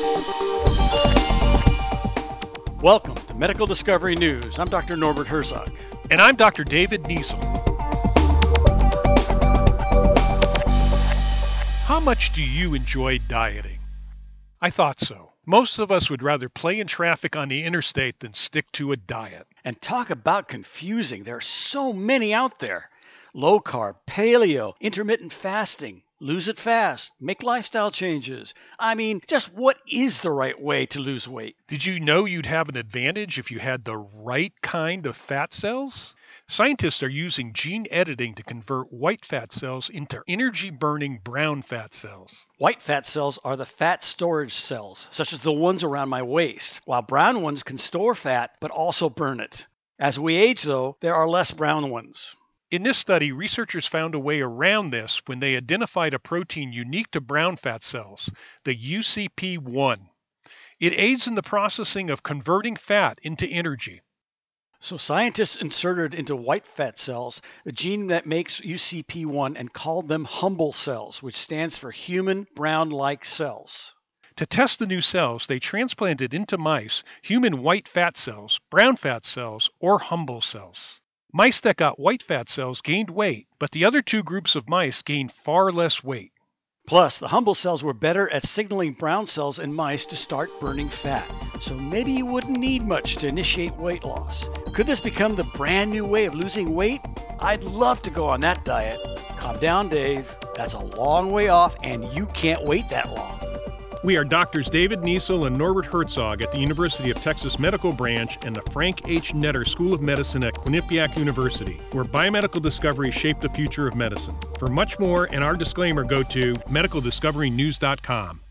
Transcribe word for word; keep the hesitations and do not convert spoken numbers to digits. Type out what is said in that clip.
Welcome to Medical Discovery News. I'm Doctor Norbert Herzog. And I'm Doctor David Niesel. How much do you enjoy dieting? I thought so. Most of us would rather play in traffic on the interstate than stick to a diet. And talk about confusing. There are so many out there. Low carb, paleo, intermittent fasting, lose it fast, make lifestyle changes. I mean, just what is the right way to lose weight? Did you know you'd have an advantage if you had the right kind of fat cells? Scientists are using gene editing to convert white fat cells into energy-burning brown fat cells. White fat cells are the fat storage cells, such as the ones around my waist, while brown ones can store fat but also burn it. As we age, though, there are less brown ones. In this study, researchers found a way around this when they identified a protein unique to brown fat cells, the U C P one. It aids in the processing of converting fat into energy. So scientists inserted into white fat cells the gene that makes U C P one and called them humble cells, which stands for human brown-like cells. To test the new cells, they transplanted into mice human white fat cells, brown fat cells, or humble cells. Mice that got white fat cells gained weight, but the other two groups of mice gained far less weight. Plus, the humble cells were better at signaling brown cells in mice to start burning fat. So maybe you wouldn't need much to initiate weight loss. Could this become the brand new way of losing weight? I'd love to go on that diet. Calm down, Dave. That's a long way off, and you can't wait that long. We are Doctors David Niesel and Norbert Herzog at the University of Texas Medical Branch and the Frank H. Netter School of Medicine at Quinnipiac University, where biomedical discoveries shape the future of medicine. For much more and our disclaimer, go to medical discovery news dot com.